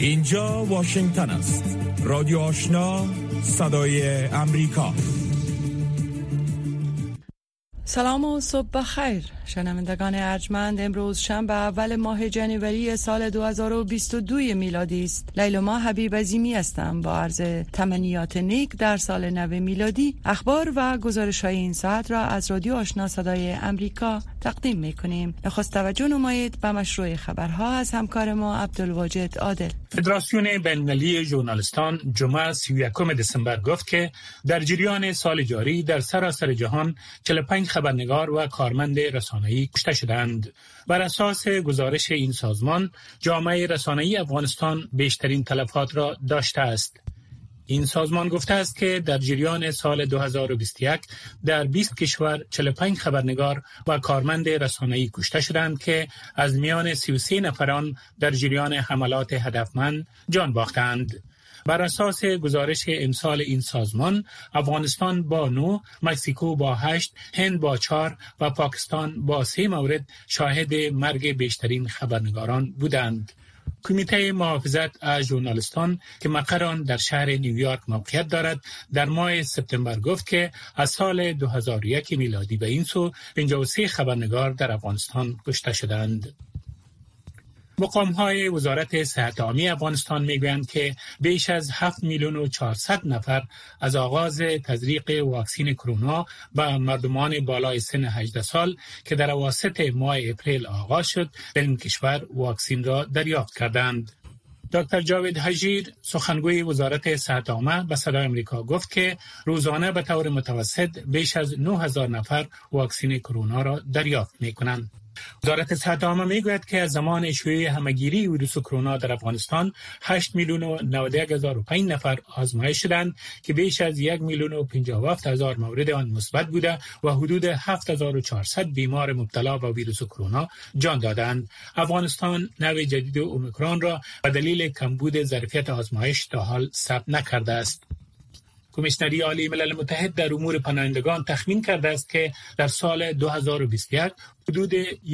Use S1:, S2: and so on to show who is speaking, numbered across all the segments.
S1: اینجا واشنگتن است. رادیو آشنا، صدای امریکا.
S2: سلام و صبح بخیر شنوندگان ارجمند. امروز شنبه اول ماه جنوری سال 2022 میلادی است. لیلا حبیب عظیمی هستم با عرض تمنیات نیک در سال نو میلادی. اخبار و گزارش‌های این ساعت را از رادیو آشنا صدای امریکا تقدیم می‌کنیم. نخست توجه نمایید به مشروع خبرها از همکار ما عبدالواجد عادل.
S3: فدراسیون بین‌المللی ژورنالیستان جمعه 31 دسامبر گفت که در جریان سال جاری در سراسر جهان 45 خبرنگار و کارمند رسانه‌ای کشته شدند. بر اساس گزارش این سازمان، جامعه رسانه‌ای افغانستان بیشترین تلفات را داشته است. این سازمان گفته است که در جریان سال 2021 در 20 کشور 45 خبرنگار و کارمند رسانه‌ای کشته شدند که از میان 33 نفران در جریان حملات هدفمند جان باختند. بر اساس گزارش امسال این سازمان، افغانستان با 9، مکزیکو با 8، هند با 4 و پاکستان با 3 مورد شاهد مرگ بیشترین خبرنگاران بودند. کمیته محافظت از ژورنالیستان که مقر آن در شهر نیویورک موقعیت دارد، در ماه سپتامبر گفت که از سال 2001 میلادی به این سو 53 خبرنگار در افغانستان کشته شدند. مقام‌های وزارت صحت عامه افغانستان می‌گویند که بیش از 7,400,000 نفر از آغاز تزریق واکسن کرونا به مردمان بالای سن 18 سال که در اواسط ماه اپریل آغاز شد، در این کشور واکسن را دریافت کردند. دکتر جاوید حجیر، سخنگوی وزارت صحت عامه، به صدای امریکا گفت که روزانه به طور متوسط بیش از 9,000 نفر واکسن کرونا را دریافت می‌کنند. وزارت صحت عامه میگوید که از زمان شیوع همه‌گیری ویروس کرونا در افغانستان 8,91,005 نفر آزمایش شدند که بیش از 1,57,000 مورد آن مثبت بوده و حدود 7,400 بیمار مبتلا به ویروس کرونا جان دادند. افغانستان نوع جدید اومیکرون را به دلیل کمبود ظرفیت آزمایش تا حال ثبت نکرده است. کمیشنری عالی ملل متحد در امور پناهندگان تخمین کرده است که در سال 2021 حدود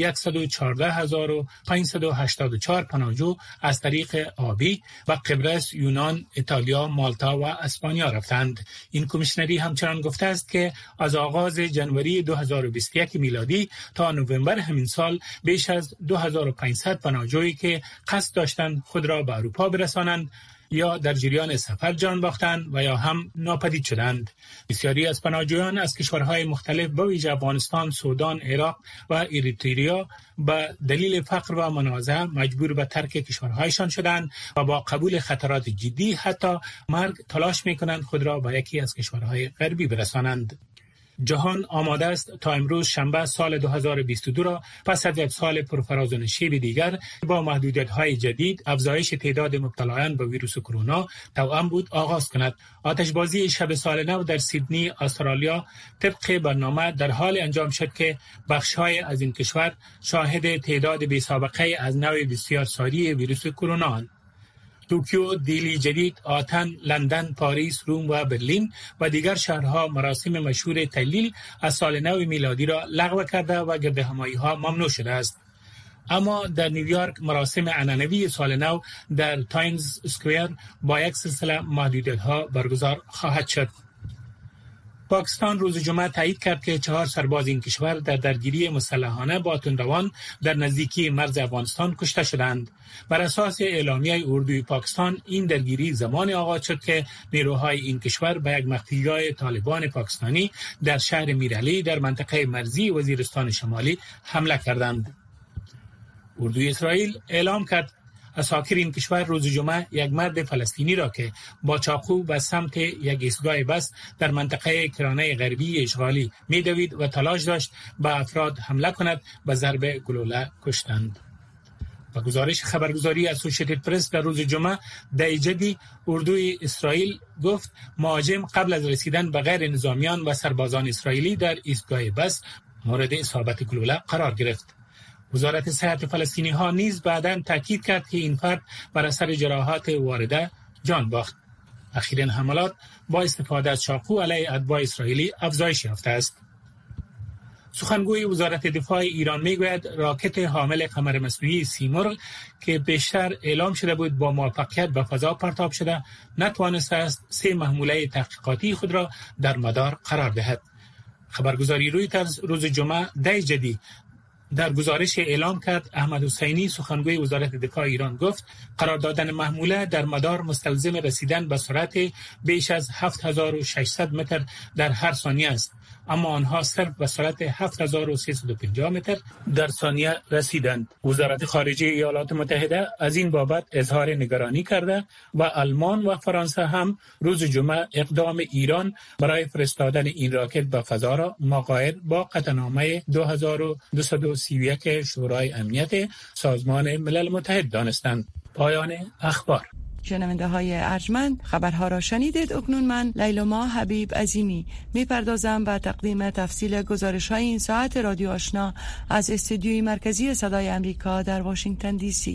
S3: 114,584 پناهجو از طریق آبی و قبرس، یونان، ایتالیا، مالتا و اسپانیا رفتند. این کمیشنری همچنان گفته است که از آغاز جنوری 2021 میلادی تا نوامبر همین سال بیش از 2,500 پناهجویی که قصد داشتند خود را به اروپا برسانند یا در جریان سفر جان باختند و یا هم ناپدید شدند. بسیاری از پناهجویان از کشورهای مختلف به ویژه افغانستان، سودان، عراق و اریتریا به دلیل فقر و منازعه مجبور به ترک کشورهایشان شدند و با قبول خطرات جدی حتی مرگ تلاش می‌کنند خود را به یکی از کشورهای غربی برسانند. جهان آماده است تا امروز شنبه سال 2022 را پس از یک سال پرفراز و نشیب دیگر با محدودیت‌های جدید، افزایش تعداد مبتلایان به ویروس کرونا توأم بود آغاز کند. آتشبازی شب سال نو در سیدنی، استرالیا طبق برنامه در حال انجام شد که بخش‌های از این کشور شاهد تعداد بی‌سابقه از نوع بسیار ساری ویروس کرونا. توکیو، دیلی جدید، آتن، لندن، پاریس، روم و برلین و دیگر شهرها مراسم مشهور تحلیل از سال نو میلادی را لغو کرده و گردهمایی‌ها ممنوع شده است. اما در نیویورک مراسم عنعنوی سال نو در تایمز اسکوئر با یک سلسله محدودیت‌ها برگزار خواهد شد. پاکستان روز جمعه تایید کرد که 4 سرباز این کشور در درگیری مسلحانه با تندروان در نزدیکی مرز افغانستان کشته شدند. بر اساس اعلامیه اردوی پاکستان، این درگیری زمان آغاز شد که نیروهای این کشور به یک مخفیگاه طالبان پاکستانی در شهر میرعلی در منطقه مرزی وزیرستان شمالی حمله کردند. اردوی اسرائیل اعلام کرد اساکر این کشور روز جمعه یک مرد فلسطینی را که با چاقو به سمت یک ایستگاه بس در منطقه کرانه غربی اشغالی می‌دوید و تلاش داشت به افراد حمله کند به ضرب گلوله کشتند. و گزارش خبرگزاری اسوسییتد پرس در روز جمعه دایجدی اردوی اسرائیل گفت مهاجم قبل از رسیدن به غیر نظامیان و سربازان اسرائیلی در ایستگاه بس مورد اصابت گلوله قرار گرفت. وزارت صحت فلسطینی ها نیز بعداً تاکید کرد که این فرد بر اثر جراحات وارده جان باخت. اخیراً حملات با استفاده از چاقو علیه اتباع اسرائیلی افزایش یافته است. سخنگوی وزارت دفاع ایران میگوید راکت حامل قمر مصنوعی سیمرغ که بیشتر اعلام شده بود با موفقیت به فضا پرتاب شده نتوانسته است 3 محموله تحقیقاتی خود را در مدار قرار دهد. خبرگزاری رویترز روز جمعه دی جدی در گزارش اعلام کرد احمد حسینی سخنگوی وزارت دفاع ایران گفت قرار دادن محموله در مدار مستلزم رسیدن به سرعت بیش از 7600 متر در هر ثانیه است، اما آنها صرف به سرعت 7350 متر در ثانیه رسیدند. وزارت خارجه ایالات متحده از این بابت اظهار نگرانی کرده و آلمان و فرانسه هم روز جمعه اقدام ایران برای فرستادن این راکت به فضا را مغایر با قطعنامه 2231 شورای امنیت سازمان ملل متحد دانستند. پایان اخبار.
S2: شنونده های ارجمند، خبرها را شنیدید. اکنون من لیلما حبیب عظیمی میپردازم به تقدیم تفصیل گزارش های این ساعت رادیو آشنا از استودیوی مرکزی صدای امریکا در واشنگتن دی سی.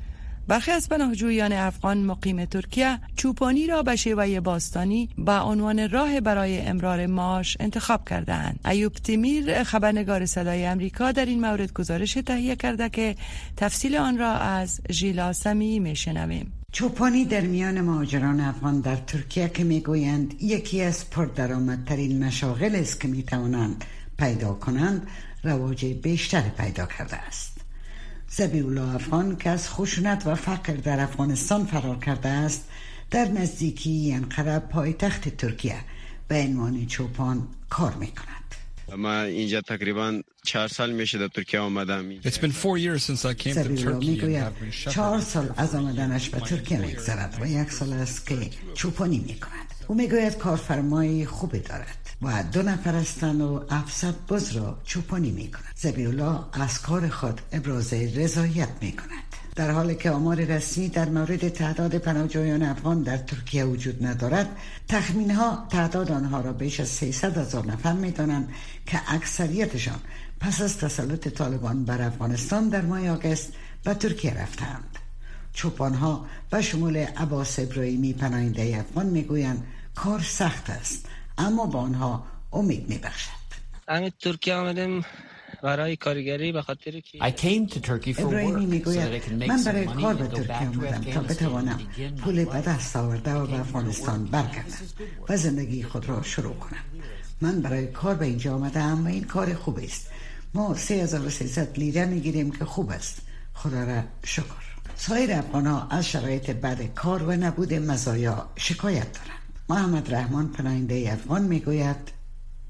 S2: برخی از پناهجویان افغان مقیم ترکیه چوپانی را به شیوه باستانی به عنوان راه برای امرار معاش انتخاب کردند. ایوب تیمیر خبرنگار صدای امریکا در این مورد گزارش تهیه کرده که تفصیل آن را از ژیلا سمی میشنویم.
S4: چوپانی در میان مهاجران افغان در ترکیه که میگویند یکی از پردرآمدترین مشاغل است که میتوانند پیدا کنند رواج بیشتر پیدا کرده است. ذبیح‌الله افغان که از خشونت و فقر در افغانستان فرار کرده است در نزدیکی انقره پایتخت ترکیه به عنوان چوپان کار میکند.
S5: من اینجا تقریبا 4 سال میشه در ترکیه آمدم.
S6: It's been 4 years since I came to Turkey.
S4: 4 سال از آمدنش به ترکیه میگذرد و 1 سال است که چوپانی میکند. او میگوید کارفرمای خوبی دارد و 2 نفر هستند و 700 بز را چوپانی میکند. ذبیح‌الله از کار خود ابراز رضایت میکند. در حالی که آمار رسمی در مورد تعداد پناهجویان افغان در ترکیه وجود ندارد، تخمین‌ها تعداد آنها را بیش از 300,000 نفر می‌دانند که اکثریتشان پس از تسلط طالبان بر افغانستان در ماه آگوست به ترکیه رفتند. چوپان‌ها به شمول عباس ابراهیمی پناهنده افغان می‌گویند کار سخت است، اما با آنها امید می‌بخشد.
S7: همین ترکیه آمدم برای کارگری به خاطر که
S4: ابراهیمی میگوید من برای کار به ترکیه آمدم تا بتوانم پول به دست آورده و به افغانستان برگردم و زندگی خود را شروع کنم. من برای کار به اینجا آمدم و این کار خوب است. ما 3300 لیره میگیریم که خوب است. خدا را شکر. سایر افغان‌ها از شرایط بد کار و نبود مزایا شکایت دارند. محمد رحمان پناهنده افغان میگوید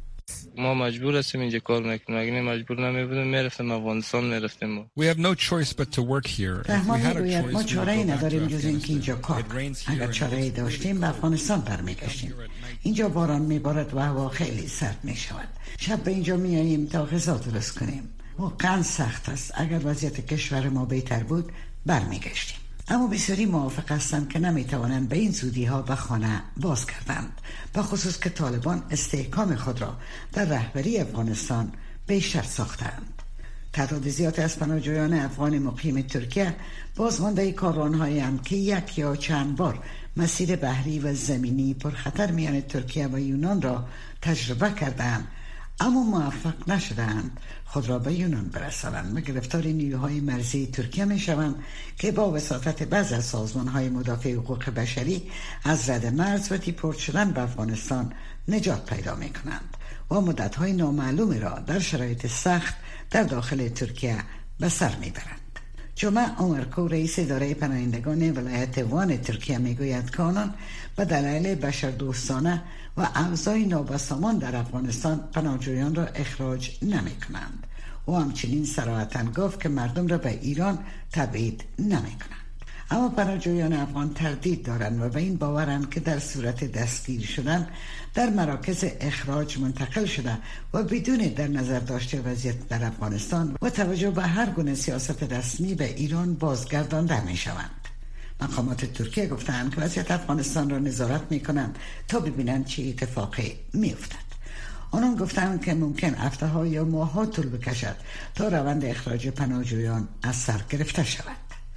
S7: ما مجبور هستیم اینجا کار نکنیم. اگه مجبور نمی‌بودیم میرفتیم افغانستان میرفتیم.
S6: We have no choice but to work here.
S4: رحمان میگوید ما چاره‌ای نداریم جز اینکه اینجا کار کنیم. اگر چاره‌ای داشتیم به افغانستان برمیگشتیم. اینجا باران میبارد و هوا خیلی سرد میشود. شب به اینجا میاییم تا غذا درست کنیم. واقعا سخت است. اگر وضعیت کشور ما بهتر بود برمیگشتیم. اما بسیاری موافق هستند که نمیتوانند به این زودی ها به خانه باز کردند، به خصوص که طالبان استحکام خود را در رهبری افغانستان بیشتر ساختند. تعداد زیادی از پناهجویان افغان مقیم ترکیه بازمانده کاروان‌هایی اند که 1 یا چند بار مسیر بحری و زمینی پرخطر میان ترکیه و یونان را تجربه کردند، اما موفق نشدند خود را به یونان برسانند و گرفتار نیروهای مرزی ترکیه می شوند که با وساطت بعضی از سازمان‌های مدافع حقوق بشری از رد مرز و دیپورت شدن به افغانستان نجات پیدا می کنند و مدت‌های نامعلومی را در شرایط سخت در داخل ترکیه به سر می برند. جمعه عمرکو رئیس اداره پناهندگان ولایت وان ترکیه میگوید که آنان به دلایل بشردوستانه و اوضاع نابسامان در افغانستان پناهجویان را اخراج نمی کنند و همچنین صراحتاً گفت که مردم را به ایران تبعید نمی کنند. اما پناهجویان افغان تردید دارند و به این باورند که در صورت دستگیر شدن در مراکز اخراج منتقل شده و بدون در نظر داشته وضعیت در افغانستان و توجه به هر گونه سیاست رسمی به ایران بازگردانده می شوند. مقامات ترکیه گفتند که وضعیت افغانستان را نظارت می کنند تا ببینند چه اتفاقی می افتد. آنان گفتند که ممکن هفته‌ها یا ماه‌ها طول بکشد تا روند اخراج پناهجویان از سر گرفته شود.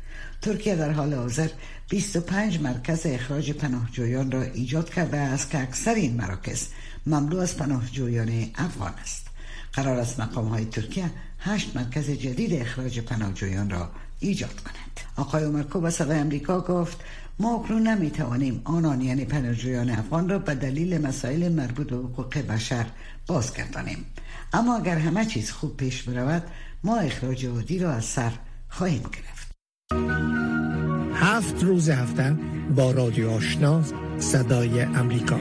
S4: ترکیه در حال حاضر 25 مرکز اخراج پناهجویان را ایجاد کرده است که اکثر این مراکز مملو از پناهجویان افغان است. قرار است مقام‌های ترکیه 8 مرکز جدید اخراج پناهجویان را ایجاد کنند. آقای عمرکوب به صدای آمریکا گفت ما اکنون نمیتوانیم آنان یعنی پناهجویان افغان را به دلیل مسائل مربوط به حقوق بشر بازگردانیم، اما اگر همه چیز خوب پیش برود ما اخراج عادی را از سر خواهیم گرفت.
S8: 7 روز هفته با رادیو آشنا صدای امریکا.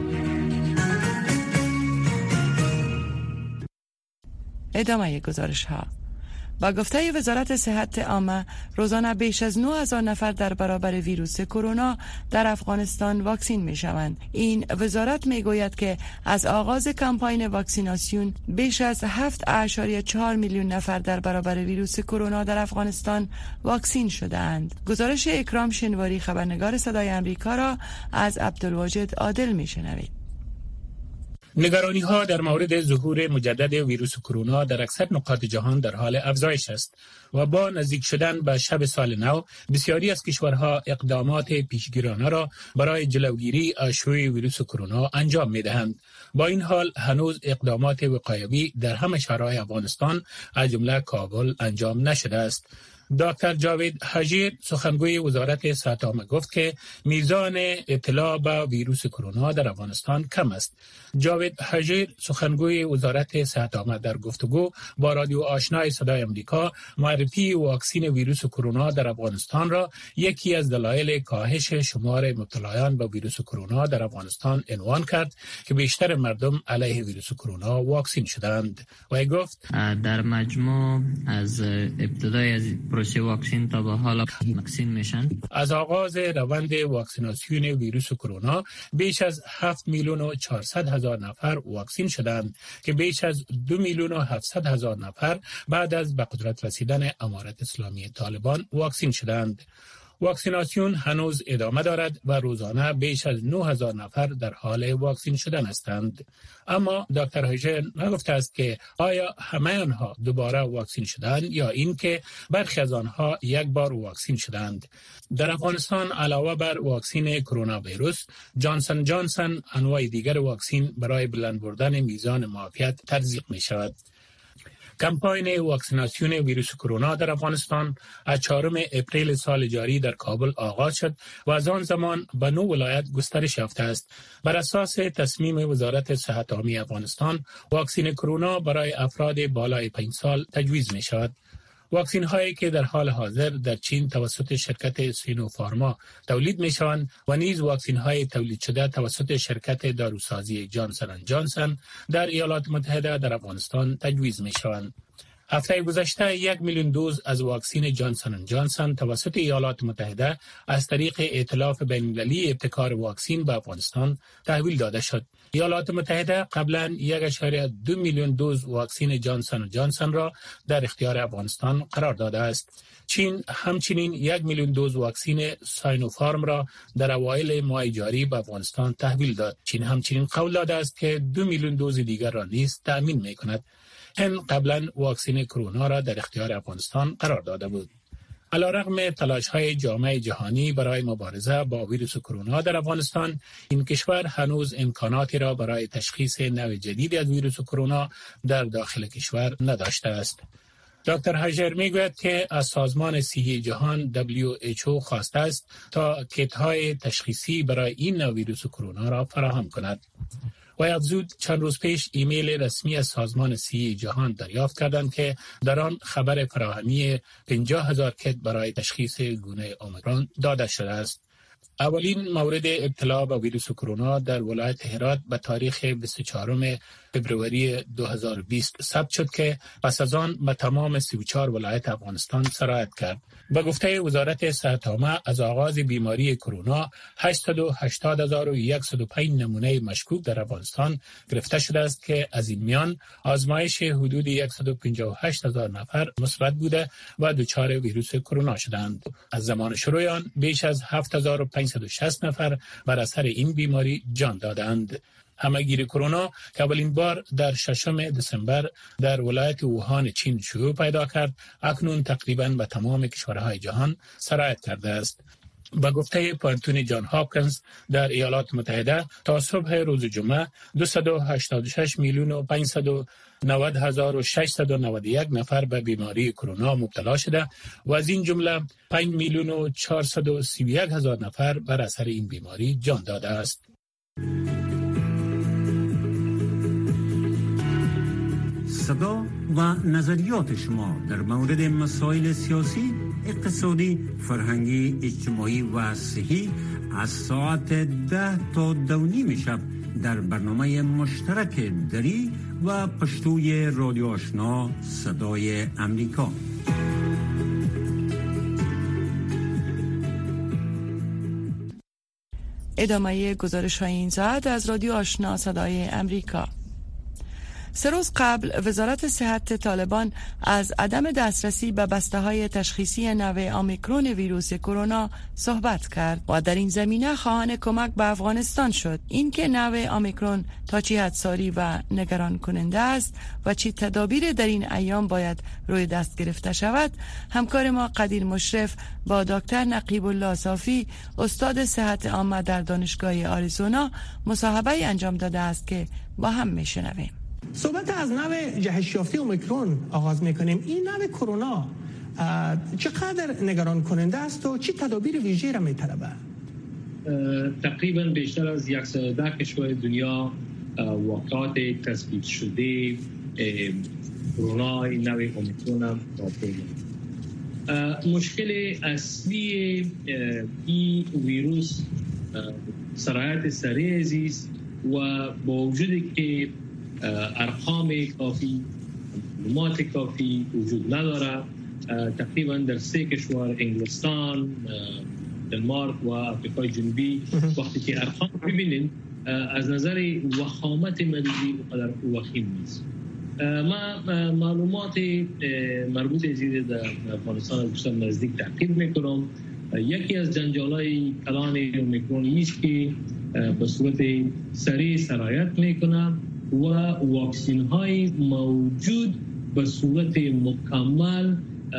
S2: ادامه گزارش ها. با گفته وزارت صحت عامه روزانه بیش از 9000 نفر در برابر ویروس کرونا در افغانستان واکسین می شوند. این وزارت می گوید که از آغاز کمپاین واکسیناسیون بیش از 7.4 میلیون نفر در برابر ویروس کرونا در افغانستان واکسین شده اند. گزارش اکرام شنواری خبرنگار صدای امریکا را از عبدالواجد عادل می شنوید.
S3: نگرانی ها در مورد ظهور مجدد ویروس کرونا در اکثر نقاط جهان در حال افزایش است و با نزدیک شدن به شب سال نو بسیاری از کشورها اقدامات پیشگیرانه را برای جلوگیری از شیوع ویروس کرونا انجام می دهند. با این حال هنوز اقدامات وقایوی در همه شهرهای افغانستان از جمله کابل انجام نشده است. دکتر جاوید حجیر سخنگوی وزارت صحت عامه گفت که میزان ابتلا به ویروس کرونا در افغانستان کم است. جاوید حجیر سخنگوی وزارت صحت عامه در گفتگو با رادیو آشنای صدای امریکا معرفی واکسن ویروس کرونا در افغانستان را یکی از دلایل کاهش شمار مبتلایان به ویروس کرونا در افغانستان عنوان کرد که بیشتر مردم علیه ویروس کرونا واکسین شدند. و گفت
S9: در مجموع از ابتدای از پروسه واکسین تا به حال واکسین میشن.
S3: از آغاز روند واکسیناسیون ویروس کرونا بیش از 7,400,000 نفر واکسین شدند که بیش از 2,700,000 نفر بعد از به قدرت رسیدن امارت اسلامی طالبان واکسین شدند. واکسیناسیون هنوز ادامه دارد و روزانه بیش از 9,000 نفر در حال واکسین شدن هستند. اما دکتر هیژن نگفته است که آیا همه آنها دوباره واکسین شدند یا اینکه برخی از آنها یک بار واکسین شدند. در افغانستان علاوه بر واکسن کرونا ویروس، جانسن جانسن انواع دیگر واکسن برای بلند بردن میزان معافیت تزریق می شود. کمپاین واکسیناسیون ویروس کرونا در افغانستان از 4 اپریل سال جاری در کابل آغاز شد و از آن زمان به 9 ولایت گسترش یافته است. بر اساس تصمیم وزارت صحت عامه افغانستان، واکسن کرونا برای افراد بالای 5 سال تجویز می شود. واکسین هایی که در حال حاضر در چین توسط شرکت سینوفارما تولید می شوند و نیز واکسین های تولید شده توسط شرکت داروسازی جانسن اند جانسن در ایالات متحده در افغانستان تجویز می شوند. هفته گذشته 1,000,000 دوز از واکسن جانسن اند جانسن توسط ایالات متحده از طریق ائتلاف بین‌المللی ابتکار واکسن به افغانستان تحویل داده شد. ایالات متحده قبلا 1.2 میلیون دوز واکسن جانسن اند جانسن را در اختیار افغانستان قرار داده است. چین همچنین 1,000,000 دوز واکسن ساینوفارم را در اوایل ماه جاری به افغانستان تحویل داد. چین همچنین قول داده است که 2 میلیون دوز دیگر را نیز تأمین می‌کند. هند قبلا واکسن کرونا را در اختیار افغانستان قرار داده بود. علیرغم تلاش‌های جامعه جهانی برای مبارزه با ویروس کرونا در افغانستان، این کشور هنوز امکاناتی را برای تشخیص نوع جدیدی از ویروس کرونا در داخل کشور نداشته است. دکتر هاجر میگوید که از سازمان صحی جهان WHO خواسته است تا کیت‌های تشخیصی برای این نوع ویروس کرونا را فراهم کند. و افزود چند روز پیش ایمیل رسمی از سازمان صحی جهان دریافت کردند که در آن خبر فراهمی 50,000 کیت برای تشخیص گونه اومیکرون داده شده است. اولین مورد ابتلا به ویروس کرونا در ولایت هرات به تاریخ 24 فبروری 2020 ثبت شد که پس از آن به تمام 34 ولایت افغانستان سرایت کرد. به گفته وزارت صحت عامه از آغاز بیماری کرونا 880,105 نمونه مشکوک در افغانستان گرفته شده است که از این میان آزمایش حدود 158,000 نفر مثبت بوده و دچار ویروس کرونا شدند. از زمان شروع آن بیش از 7,560 نفر بر اثر این بیماری جان دادند. همهگیر کرونا که اولین بار در 6 دسامبر در ولایت ووهان چین شیوع پیدا کرد، اکنون تقریباً به تمام کشورهای جهان سرایت کرده است. با گفته پانتون جان هاپکینز در ایالات متحده تا صبح روز جمعه 286,500,000 90,691 نفر به بیماری کرونا مبتلا شده و از این جمله 5,431,000 نفر بر اثر این بیماری جان داده است.
S10: صدا و نظریات شما در مورد مسائل سیاسی، اقتصادی، فرهنگی، اجتماعی و صحی از ساعت 10 تا 2:30 شب در برنامه مشترک دری و پشتوی رادیو آشنا صدای امریکا.
S2: ادامه گزارش های این ساعت از رادیو آشنا صدای امریکا. 3 روز قبل وزارت صحت طالبان از عدم دسترسی به بسته‌های تشخیصی نوع اومیکرون ویروس کرونا صحبت کرد و در این زمینه خواهان کمک به افغانستان شد. این که نوع اومیکرون تا چه حد ساری و نگران کننده است و چه تدابیر در این ایام باید روی دست گرفته شود، همکار ما قدیر مشرف با دکتر نقیب الله صافی استاد صحت عامه در دانشگاه آریزونا مصاحبه انجام داده است که با هم میشنویم.
S11: صحبت از نوع جهش یافته اومیکرون آغاز میکنیم. این نوع کرونا چقدر نگران کننده است و چه تدابیر ویژه‌ای را میطلبه؟
S12: تقریبا بیشتر از 110 کشور دنیا واقعات تثبیت شده کرونا این نوع اومیکرون هم دارد. مشکل اصلی این ویروس سرایت سریع است و با وجودی که ارقام کافی، معلومات کافی وجود نداره، تقریبا در 3 کشور انگلستان، دنمارک و آفریقای جنوبی وقتی که ارقام ببینید از نظر وخامت مریضی اونقدر وخیم نیست. ما معلومات مربوط به در افغانستان بیشتر نزدیک تعقیب میکنم. یکی از جنجال‌های کلان اومیکرون نیست که به صورت سریع سرایت میکنه و واکسین های موجود به صورت مکمل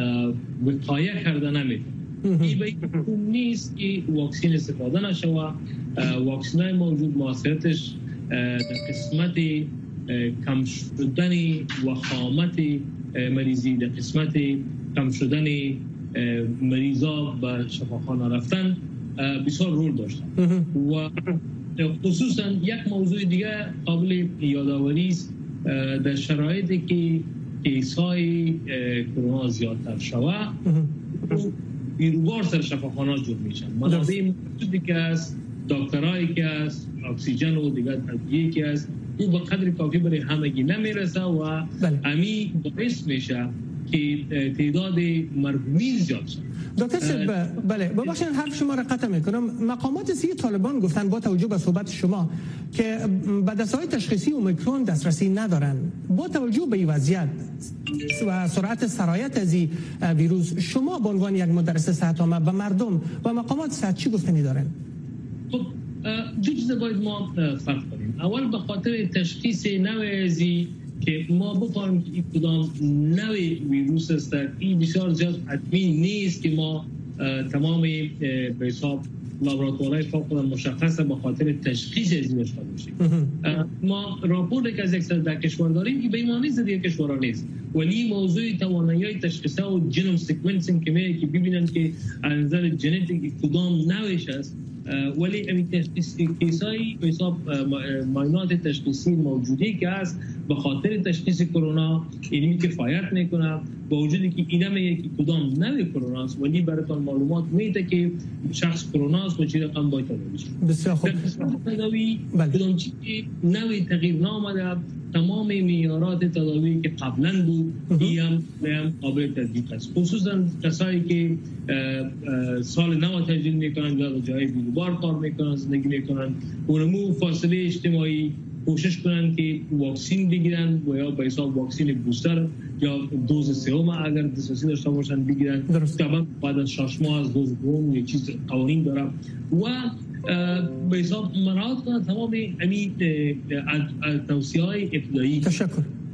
S12: وقایه کرده نمیتونه. این به این نیست که واکسین استفاده نشوه. واکسین های موجود موثریتش در قسمت کم شدن وخامت مریضی، در قسمت کم شدن مریضا به شفاخانه رفتن بسیار رول داشتن. و خصوصا یک موضوع دیگه قابل یادآوری است، در شرایطی که کیس‌های کرونا زیادتر شود بیروبار سر شفاخانه جور میشن. منابع موجودی که است، دکترایی که است، اکسیژن و دیگر ادویه‌ای که است، او به قدر کافی برای همگی نمیرسه و امی باعث میشه که تعداد مرگومین زیاد شد.
S11: دکتر صاحب بله ببخشید حرف شما را قطع میکنم. مقامات صحی طالبان گفتن با توجه به صحبت شما که به دسته‌های تشخیصی اومیکرون دسترسی ندارن. با توجه به این وضعیت و سرعت سرایت از این ویروس، شما به عنوان یک مدرس صحت عامه به مردم و مقامات صحت چی گفتنی دارن؟
S12: خب دو چیز باید ما فرق کنیم. اول به خاطر تشخیص نوع ازی که ما بفهمیم که کدام نوع ویروس است، این بسیار زیاد حتمی نیست که ما تمام به حساب لابراتوارهای فوق العاده مشخصه به خاطر تشخیص از این داشته باشیم. ما راپورتی که از 110 کشور داریم که به این معنی دیگه کشورها نیست، ولی موضوع توانایی تشخیص و ژنوم سیکونسینگ که میگه که ببینن که از نظر ژنتیک کدام نوعش است، ولی این کیسای به حساب معاینات تشخیصی موجودی که است به خاطر تشخیص کرونا اینی کفایت میکنه، با وجودی که اینا میگه که کدام نوع کرونا است، ولی براتون معلومات میده که شخص کرونا است و چه رقم باید بشه.
S11: بسیار خوب.
S12: تداوی کدام چیزی نوع تغییر نامده، تمام معیارات تداوی که قبلا بود هم قابل تطبیق است. خصوصا کسایی که سال نو تجدید میکنن یا جای بیروبار کار میکنن، زندگی میکنن، اونمو فاصله اجتماعی کوشش کنن که واکسین بگیرن و یا به حساب واکسین بوستر یا دوز سوم اگر دسترسی داشته باشن بگیرن. طبعا بعد از 6 ماه از دوز دوم یک چیز قوانین داره و به حساب مراعات کنن تمام توصیه‌های ابتدایی.
S11: تشکر.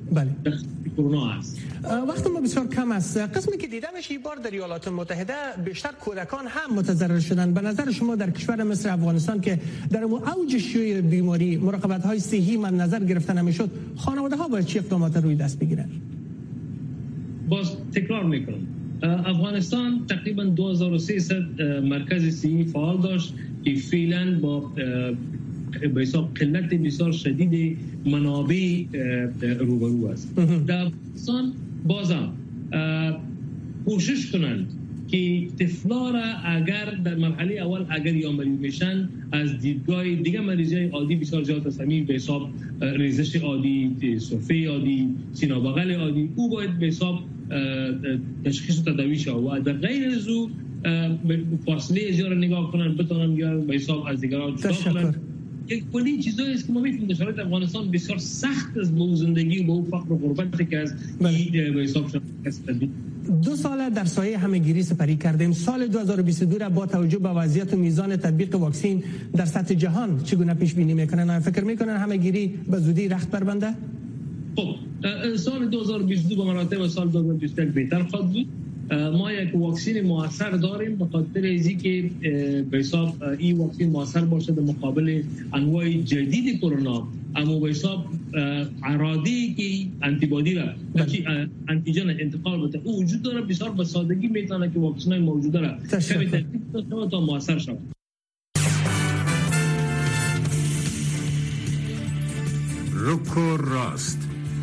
S11: بله
S12: کرونا است.
S11: وقت ما بسیار کم است. قسمی که دیده میشه این بار در ایالات متحده بیشتر کودکان هم متضرر شدن. به نظر شما در کشور مصر افغانستان که در اوج شیوع بیماری مراقبت های صحی من نظر گرفته نمیشد، خانواده ها باید چه اقدامات روی دست بگیرن؟
S12: باز تکرار میکنم، افغانستان تقریبا 2300 مرکز صحی فعال داشت که فعلا با به حساب قلت بسیار شدید منابع روبرو است. در افغانستان بازم کوشش کنند که طفلا را اگر در مرحله اول اگر یا مریض میشن از دیدگاه دیگه مریضای عادی بسیار زیاد است، همین به حساب ریزش عادی، سرفه عادی، سینه بغل عادی، او باید به حساب تشخیص و تداوی شود و در غیر از او فاصله اجاره نگاه کنن، بتونن یا به حساب از دیگران جدا کنن. یک کلی چیزایی است که ما می‌بینیم در شرایط افغانستان بسیار سخت است با زندگی و با فقر و غربتی که از به حساب شد.
S11: 2 سال در سایه همه‌گیری سپری کردیم. سال 2022 را با توجه به وضعیت و میزان تطبیق واکسن در سطح جهان چگونه پیش بینی میکنن؟ فکر میکنن همه‌گیری به زودی رخت بربنده؟
S12: خب سال 2022 به مراتب سال 2021 بهتر خواهد بود. ما یک واکسن موثر داریم به خاطر اینکه به حساب این واکسن موثر باشه در مقابل انواع جدید کرونا، اما به حساب اراده که آنتیبادی را آنتیژن انتقال بده او وجود داره، بسیار به سادگی میتونه که واکسن موجوده را کمی ترکیب کنه تا موثر شود.
S10: روکو راست،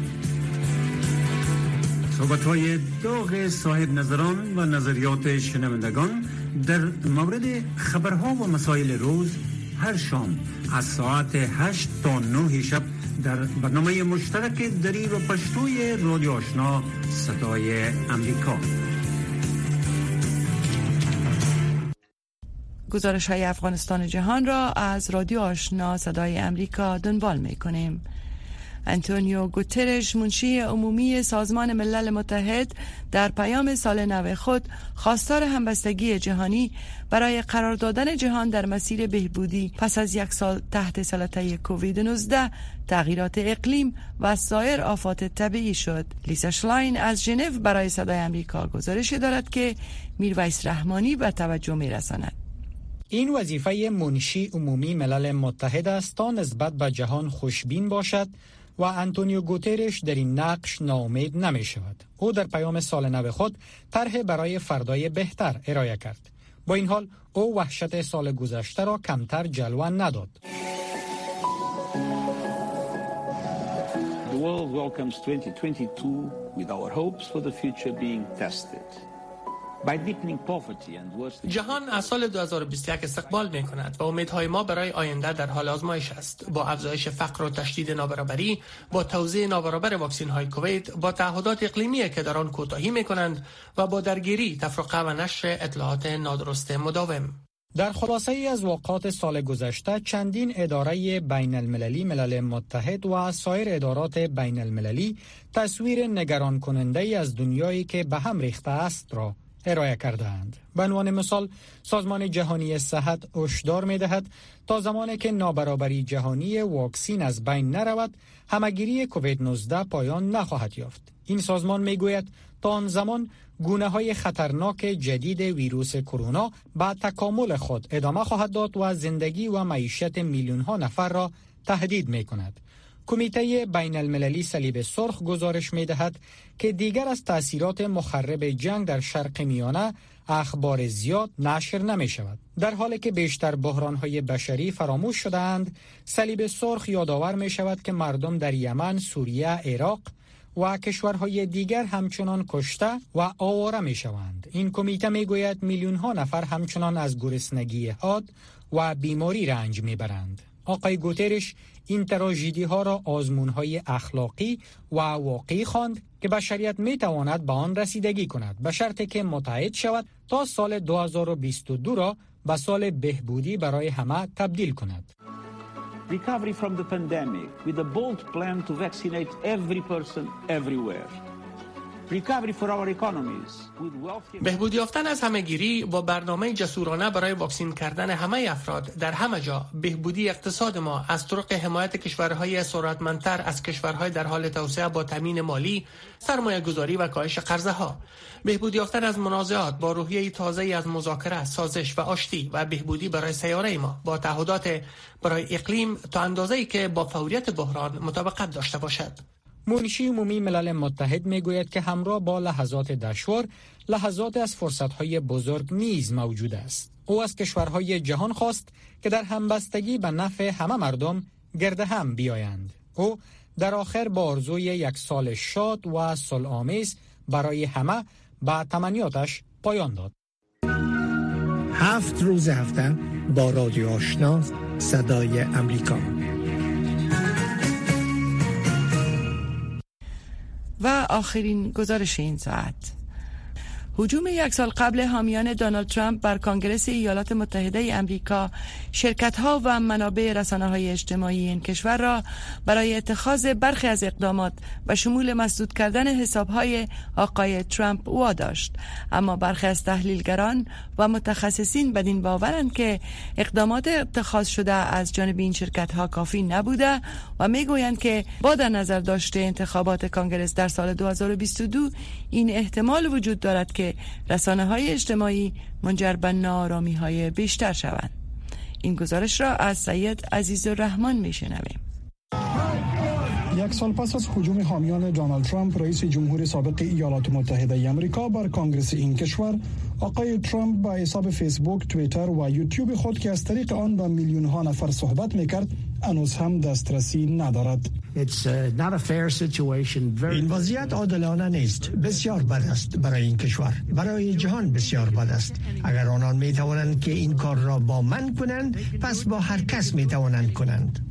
S10: صحبت‌های داغ صاحب نظران و نظریات شنوندگان در مورد خبرها و مسائل روز هر شام از ساعت 8 تا 9 شب در برنامه مشترک دری و پشتوی رادیو آشنا صدای امریکا.
S2: گزارش‌های افغانستان جهان را از رادیو آشنا صدای امریکا دنبال می‌کنیم. آنتونیو گوترش، منشی عمومی سازمان ملل متحد، در پیام سال نو خود خواستار همبستگی جهانی برای قرار دادن جهان در مسیر بهبودی پس از 1 سال تحت سلطه کووید 19، تغییرات اقلیم و سایر آفات طبیعی شد. لیسا شلاین از ژنو برای صدای امریکا گزارشی دارد که میرویس رحمانی به توجه می‌رساند.
S13: این وظیفه منشی عمومی ملل متحد است تا نسبت به جهان خوشبین باشد و آنتونیو گوترش در این نقش ناامید نمی شود. او در پیام سال نو خود طرح برای فردای بهتر ارائه کرد. با این حال او وحشت سال گذشته را کمتر جلوه نداد.
S14: The world welcomes 2022 with our hopes for the future being tested.
S11: جهان از سال 2021 استقبال می کند و امیدهای ما برای آینده در حال آزمایش است. با افزایش فقر و تشدید نابرابری، با توزیع نابرابر واکسن های کووید، با تعهدات اقلیمی که در آن کوتاهی می کنند و با درگیری، تفرقه و نشر اطلاعات نادرست مداوم.
S13: در خلاصه ای از واقعات سال گذشته، چندین اداره بین المللی، ملل متحد و سایر ادارات بین المللی تصویر نگران کننده ای از دنیایی که به هم ریخته است را ارائه کردند. به عنوان مثال، سازمان جهانی صحت هشدار می‌دهد تا زمانی که نابرابری جهانی واکسن از بین نرود، همه‌گیری کووید 19 پایان نخواهد یافت. این سازمان می‌گوید تا آن زمان گونه‌های خطرناک جدید ویروس کرونا به تکامل خود ادامه خواهد داد و زندگی و معیشت میلیون‌ها نفر را تهدید می‌کند. کمیته بین المللی صلیب سرخ گزارش می‌دهد که دیگر از تأثیرات مخرب جنگ در شرق میانه اخبار زیاد نشر نمی‌شود. در حالی که بیشتر بحران‌های بشری فراموش شده‌اند، صلیب سرخ یادآور می‌شود که مردم در یمن، سوریه، عراق و کشورهای دیگر همچنان کشته و آواره می‌شوند. این کمیته می‌گوید میلیون‌ها نفر همچنان از گرسنگی حاد و بیماری رنج می‌برند. آقای گوترش این تراژدی ها را آزمون‌های اخلاقی و واقعی خواند که بشریت می‌تواند به آن رسیدگی کند، به شرطی که متحد شود تا سال 2022 را به سال بهبودی برای همه تبدیل کند.
S14: Recovery from the pandemic with a bold plan to vaccinate every person everywhere.
S11: بهبود یافتن از همه‌گیری با برنامه جسورانه برای واکسین کردن همه افراد در همه جا، بهبودی اقتصاد ما از طرق حمایت کشورهای ثروتمندتر از کشورهای در حال توسعه با تامین مالی، سرمایه گذاری و کاهش قرضه ها، بهبود یافتن از منازعات با روحیه تازه از مذاکره، سازش و آشتی و بهبودی برای سیاره ما با تعهدات برای اقلیم تا اندازه‌ای که با فوریت بحران مطابقت داشته باشد.
S13: منشی عمومی ملل متحد میگوید که همراه با لحظات دشوار، لحظات از فرصت‌های بزرگ نیز موجود است. او از کشورهای جهان خواست که در همبستگی به نفع همه مردم گرد هم بیایند. او در آخر با آرزوی یک سال شاد و صلح‌آمیز برای همه به تمنیاتش پایان داد.
S8: 7 روز هفته با رادیو آشنا صدای امریکا.
S2: و آخرین گزارش این ساعت: هجوم یک سال قبل حامیان دونالد ترامپ بر کنگره ایالات متحده امریکا، شرکت‌ها و منابع رسانه‌های اجتماعی این کشور را برای اتخاذ برخی از اقدامات و شمول مسدود کردن حساب‌های آقای ترامپ واداشت. اما برخی از تحلیلگران و متخصصین بدین باورند که اقدامات اتخاذ شده از جانب این شرکت‌ها کافی نبوده و می‌گویند که با در نظر داشته انتخابات کنگره در سال 2022 این احتمال وجود دارد که رسانه‌های اجتماعی منجر به ناآرامی‌های بیشتر شوند. این گزارش را از سید عزیزالرحمن میشنویم.
S15: یک سال پس از هجوم حامیان دونالد ترامپ، رئیس جمهور سابق ایالات متحده آمریکا بر کنگره این کشور، آقای ترامپ با حساب فیسبوک، توییتر و یوتیوب خود که از طریق آن با میلیون‌ها نفر صحبت میکرد، هنوز هم دسترسی ندارد.
S8: این وضعیت عادلانه نیست. بسیار بد است برای این کشور، برای جهان بسیار بد است. اگر آنان می توانند که این کار را با من کنند، پس با هر کس می توانند کنند.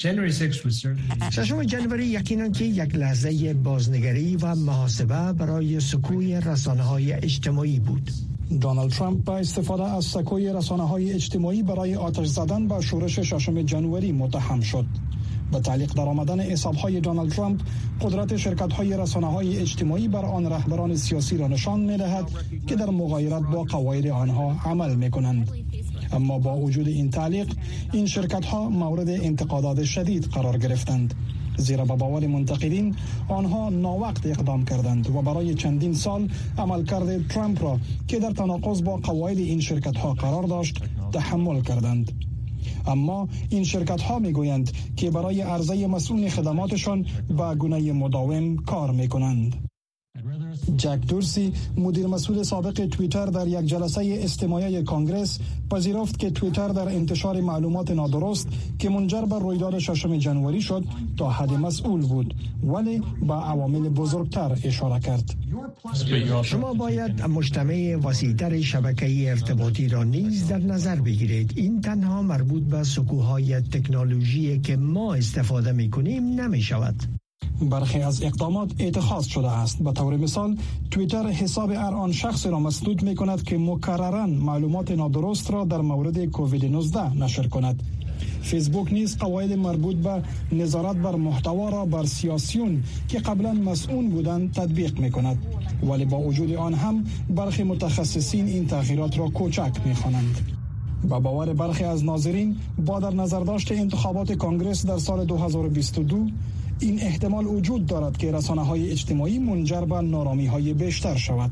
S8: 6 جنوری یقینا که یک لحظه بازنگری و محاسبه برای سکوی رسانه‌های اجتماعی بود.
S15: دونالد ترامپ با استفاده از سکوی رسانه‌های اجتماعی برای آتش زدن به شورش 6 جنوری متهم شد. با تعلیق در آمدن حساب‌های دونالد ترامپ، قدرت شرکت‌های رسانه‌های اجتماعی بر آن رهبران سیاسی را نشان می‌دهد که در مغایرت با قواعد آنها عمل می‌کنند. اما با وجود این تعلیق، این شرکت‌ها مورد انتقادات شدید قرار گرفتند، زیرا به باور منتقدین آنها ناوقت اقدام کردند و برای چندین سال عملکرد ترامپ را که در تناقض با قواعد این شرکت‌ها قرار داشت تحمل کردند. اما این شرکت‌ها می‌گویند که برای عرضه مسئول خدماتشان به گونه مداوم کار می‌کنند. جک دورسی، مدیر مسئول سابق توییتر، در یک جلسه استماعی کنگره پذیرفت که توییتر در انتشار معلومات نادرست که منجر به رویداد 6 جنوری شد تا حد مسئول بود، ولی به عوامل بزرگتر اشاره کرد.
S8: شما باید مجتمع وسیع‌تر شبکه ارتباطی را نیز در نظر بگیرید. این تنها مربوط به سکوهای تکنولوژی که ما استفاده می‌کنیم نمی‌شود.
S15: برخی از اقدامات اتخاذ شده است. به طور مثال، توییتر حساب هر آن شخص را مسدود می کند که مکرراً معلومات نادرست را در مورد کووید 19 نشر کند. فیسبوک نیز قواعد مربوط به نظارت بر محتوا را بر سیاسیون که قبلا مسئول بودند تطبیق می کند، ولی با وجود آن هم برخی متخصصین این تغییرات را کوچک می خوانند. با باور برخی از ناظرین، با در نظر داشت انتخابات کنگره در سال 2022، این احتمال وجود دارد که رسانه‌های اجتماعی منجر به نارامی‌های بیشتر شود.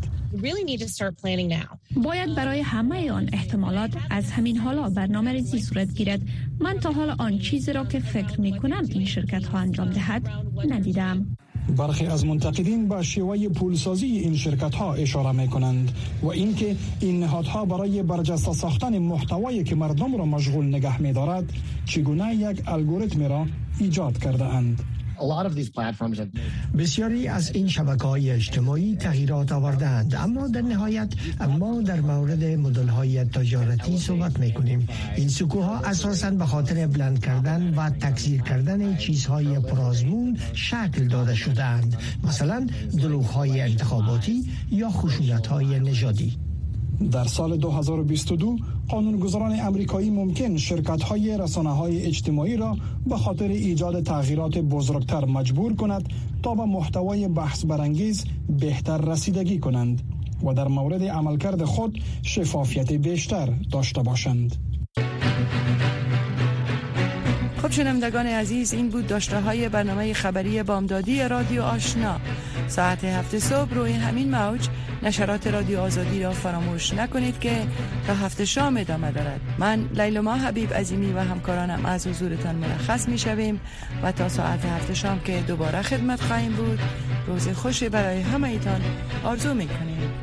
S16: باید برای همه آن احتمالات از همین حالا برنامه‌ریزی صورت گیرد. من تا حالا آن چیزی را که فکر می‌کنم این شرکت‌ها انجام دهد ندیدم.
S15: برخی از منتقدین به شیوه پولسازی این شرکت‌ها اشاره می‌کنند و اینکه این نهادها برای برجسته ساختن محتوایی که مردم را مشغول نگه می‌دارد، چگونه یک الگوریتم را ایجاد کرده اند.
S8: بسیاری از این شبکه‌های اجتماعی تغییرات آورده‌اند، اما در نهایت ما در مورد مدل‌های تجارتی صحبت می‌کنیم. این سکوها اساساً به خاطر بلند کردن و تکثیر کردن چیزهای پرآزمون شکل داده شده‌اند، مثلا دروغ‌های انتخاباتی یا خشونت‌های نژادی.
S15: در سال 2022 قانونگذاران امریکایی ممکن شرکت‌های رسانه‌های اجتماعی را به خاطر ایجاد تغییرات بزرگتر مجبور کند تا به محتوای بحث برانگیز بهتر رسیدگی کنند و در مورد عملکرد خود شفافیت بیشتر داشته باشند.
S2: خب شنوندگان عزیز، این بود داشته‌های برنامه خبری بامدادی رادیو آشنا. ساعت 7 صبح روی همین موج نشرات رادیو آزادی را فراموش نکنید که تا 7 شام ادامه دارد. من لیلما حبیب عظیمی و همکارانم از حضورتان مرخص می شویم و تا ساعت 7 شام که دوباره خدمت خواهیم بود، روز خوشی برای همه ایتان آرزو می کنیم.